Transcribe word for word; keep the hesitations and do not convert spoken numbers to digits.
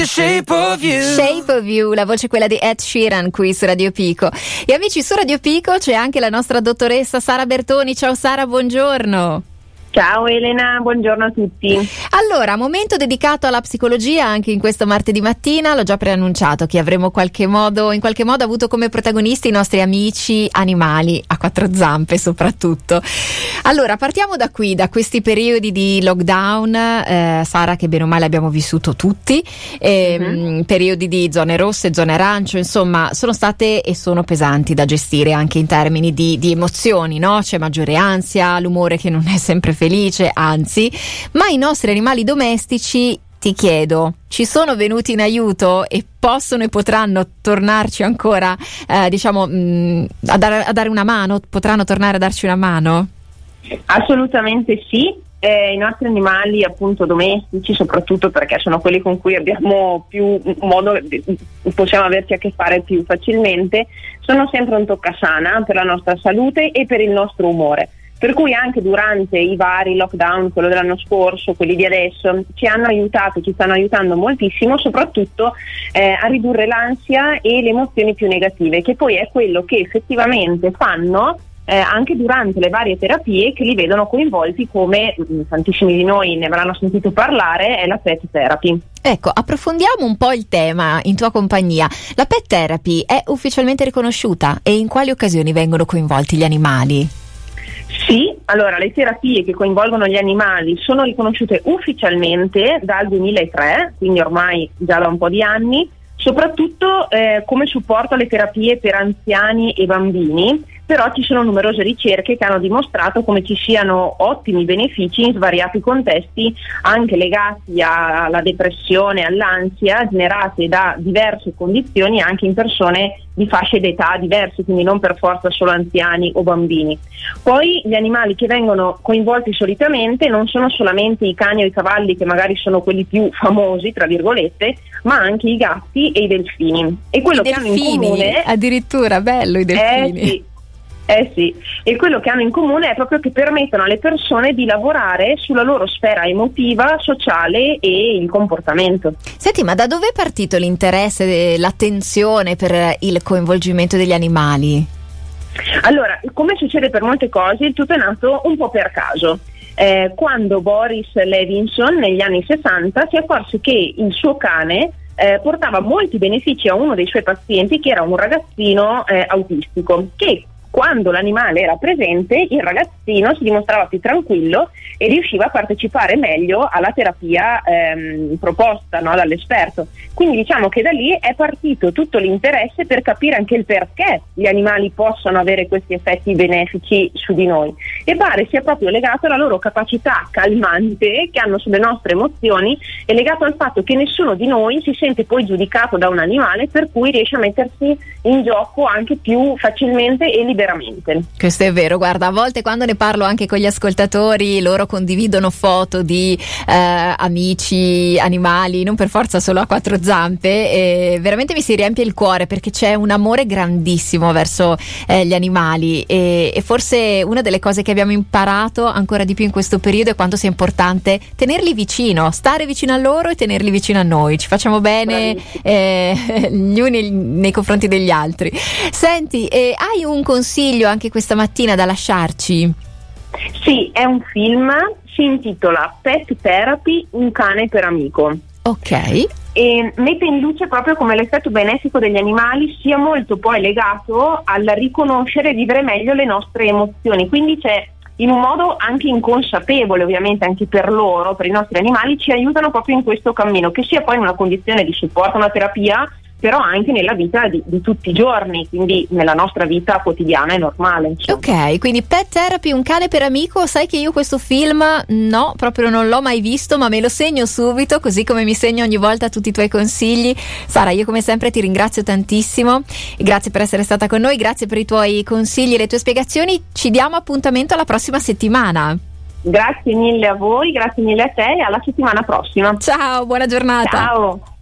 shape of you. Shape of You, la voce quella di Ed Sheeran qui su Radio Pico. E amici, su Radio Pico c'è anche la nostra dottoressa Sara Bertoni. Ciao Sara, buongiorno. Ciao Elena, buongiorno a tutti. Allora, momento dedicato alla psicologia anche in questo martedì mattina. L'ho già preannunciato che avremo qualche modo, in qualche modo avuto come protagonisti i nostri amici animali a quattro zampe soprattutto. Allora, partiamo da qui, da questi periodi di lockdown, eh, Sara, che bene o male abbiamo vissuto tutti, eh, mm-hmm. periodi di zone rosse, zone arancio, insomma sono state e sono pesanti da gestire anche in termini di, di emozioni, no? C'è maggiore ansia, l'umore che non è sempre felice, anzi, ma i nostri animali domestici, ti chiedo, ci sono venuti in aiuto e possono e potranno tornarci ancora, eh, diciamo, mh, a, dare, a dare una mano? Potranno tornare a darci una mano? Assolutamente sì. Eh, i nostri animali appunto domestici, soprattutto perché sono quelli con cui abbiamo più modo, possiamo averci a che fare più facilmente, sono sempre un toccasana per la nostra salute e per il nostro umore. Per cui anche durante i vari lockdown, quello dell'anno scorso, quelli di adesso, ci hanno aiutato, ci stanno aiutando moltissimo, soprattutto eh, a ridurre l'ansia e le emozioni più negative, che poi è quello che effettivamente fanno eh, anche durante le varie terapie che li vedono coinvolti, come mh, tantissimi di noi ne avranno sentito parlare, è la pet therapy. Ecco, approfondiamo un po' il tema in tua compagnia. La pet therapy è ufficialmente riconosciuta e in quali occasioni vengono coinvolti gli animali? Sì, allora le terapie che coinvolgono gli animali sono riconosciute ufficialmente dal duemilatré, quindi ormai già da un po' di anni, soprattutto eh, come supporto alle terapie per anziani e bambini, però ci sono numerose ricerche che hanno dimostrato come ci siano ottimi benefici in svariati contesti, anche legati alla depressione, all'ansia, generate da diverse condizioni anche in persone di fasce d'età diverse, quindi non per forza solo anziani o bambini. Poi gli animali che vengono coinvolti solitamente non sono solamente i cani o i cavalli, che magari sono quelli più famosi, tra virgolette, ma anche i gatti e i delfini. E quello I che delfini, hanno in comune, addirittura, bello i delfini. Eh sì, eh sì, e quello che hanno in comune è proprio che permettono alle persone di lavorare sulla loro sfera emotiva, sociale e il comportamento. Senti, ma da dove è partito l'interesse, l'attenzione per il coinvolgimento degli animali? Allora, come succede per molte cose, il tutto è nato un po' per caso. Eh, quando Boris Levinson negli anni sessanta si accorse che il suo cane eh, portava molti benefici a uno dei suoi pazienti, che era un ragazzino eh, autistico, che quando l'animale era presente il ragazzino si dimostrava più tranquillo e riusciva a partecipare meglio alla terapia ehm, proposta, no, dall'esperto. Quindi diciamo che da lì è partito tutto l'interesse per capire anche il perché gli animali possano avere questi effetti benefici su di noi, e pare sia proprio legato alla loro capacità calmante che hanno sulle nostre emozioni, e legato al fatto che nessuno di noi si sente poi giudicato da un animale, per cui riesce a mettersi in gioco anche più facilmente e liberamente. Questo è vero, guarda, a volte quando ne parlo anche con gli ascoltatori, loro condividono foto di eh, amici animali, non per forza solo a quattro zampe, e veramente mi si riempie il cuore, perché c'è un amore grandissimo verso eh, gli animali, e, e forse una delle cose che abbiamo imparato ancora di più in questo periodo è quanto sia importante tenerli vicino, stare vicino a loro e tenerli vicino a noi. Ci facciamo bene eh, gli uni nei confronti degli altri. Senti, eh, hai un consiglio anche questa mattina da lasciarci? Sì, è un film, si intitola Pet Therapy, un cane per amico. Ok. E mette in luce proprio come l'effetto benefico degli animali sia molto poi legato al riconoscere e vivere meglio le nostre emozioni. Quindi c'è, in un modo anche inconsapevole, ovviamente anche per loro, per i nostri animali, ci aiutano proprio in questo cammino, che sia poi in una condizione di supporto, una terapia, però anche nella vita di, di tutti i giorni, quindi nella nostra vita quotidiana e normale, insomma. Ok, quindi Pet Therapy, un cane per amico. Sai che io questo film no, proprio non l'ho mai visto, ma me lo segno subito, così come mi segno ogni volta tutti i tuoi consigli. Sara, io come sempre ti ringrazio tantissimo, grazie per essere stata con noi, grazie per i tuoi consigli e le tue spiegazioni. Ci diamo appuntamento alla prossima settimana. Grazie mille a voi, grazie mille a te, e alla settimana prossima. Ciao, buona giornata. Ciao.